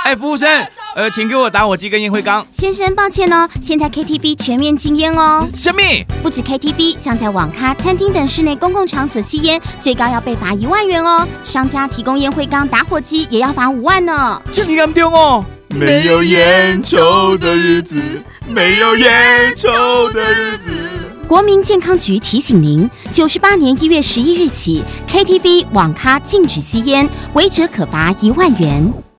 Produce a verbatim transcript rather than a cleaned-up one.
哎，服务生，呃，请给我打火机跟烟灰缸。 先生，抱歉哦，现在 K T V 全面禁烟哦。 什么？ 不止 K T V， 像在网咖、餐厅等室内公共场所吸烟，最高要被罚一万元哦。商家提供烟灰缸、打火机也要罚五万呢。 这么严重哦？ 没有烟抽的日子，没有烟抽的日子。 国民健康局提醒您：九十八年一月十一日起 ，K T V、网咖禁止吸烟，违者可罚一万元。